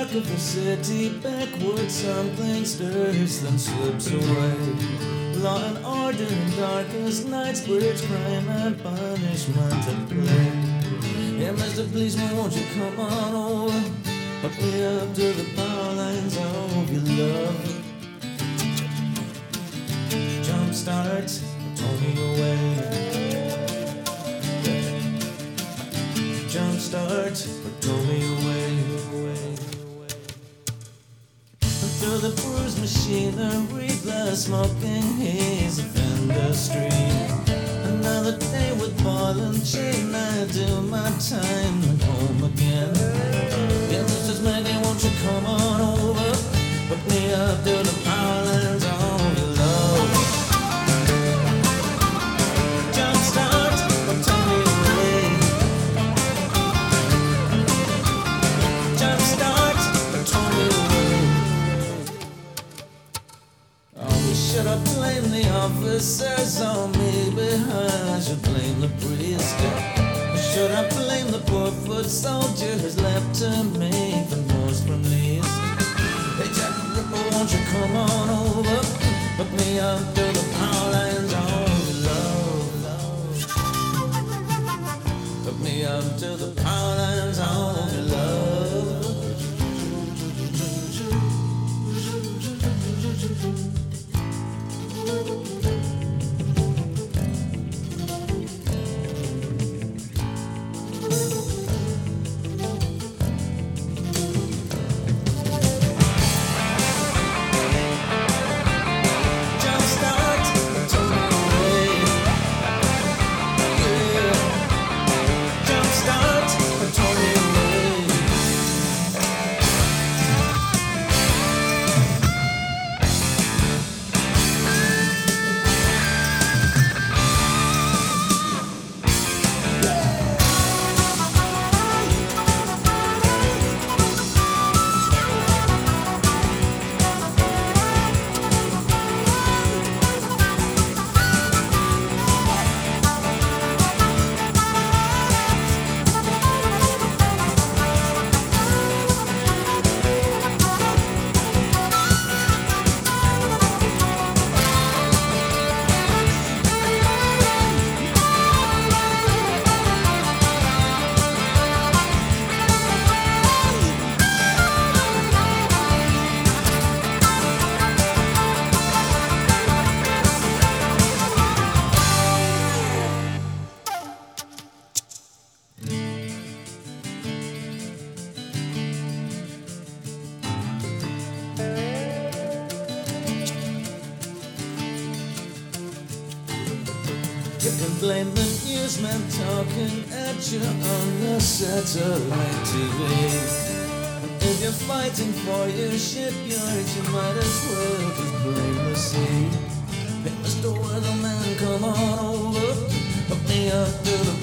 dark of a city, backward something stirs, then slips away. Law and order in darkest nights, bridge crime and punishment at play. Hey, Mr. Policeman, won't you come on over? Hook me up to the power lines of your love. Jumpstart, tow me away. Jumpstart, tow me away. Through the bruised machinery, the smoking haze of industry. Another day with ball and chain, I do my time and home again. Yeah, Mrs. Maggie, won't you come on over? Put me up to the power lines of your love. Jumpstart, tow me away. Jumpstart, tow me away. Should I blame the officers or maybe I should blame the priest? Or should I blame the poor foot soldiers left to make the most from these? Hey Jack the Ripper, won't you come on over? Hook me up to the power lines of your love. Hook me up to the power lines of your love. You can blame the newsman talking at you on the satellite TV. If you're fighting for your shipyard, you might as well just blame the sea. Hey, Mr. Weatherman, come on over. Hook me up to the